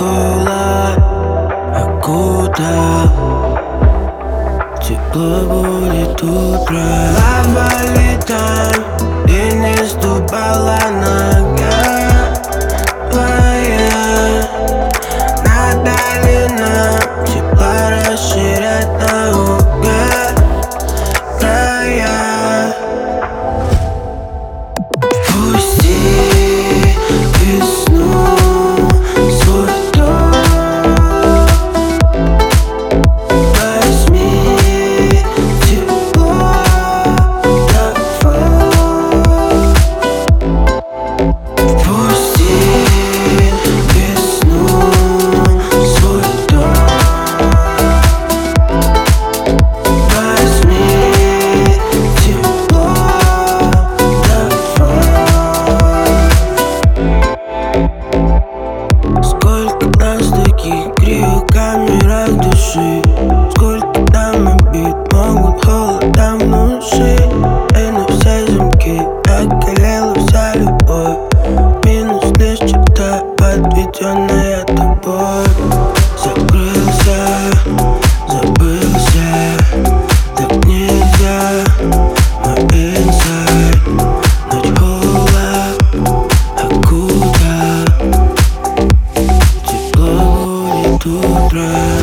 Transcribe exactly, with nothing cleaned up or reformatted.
холод, а куда? Тепло будет утро. Лава летом, и не ступала нога твоя. Надо ли нам тепла расширять наугад края? Пусти весну свой дом, возьми тепло давай. Пусти весну свой дом, возьми тепло давай. Сколько нас таких криокамерах души, сколько там обид могут холодом внушить. И на все замки околела вся любовь, минус лишь черта, подведенная тобой. Закрылся, забылся, так нельзя. Мой инсайд, ночь холод, а куда? Тепло будет утро.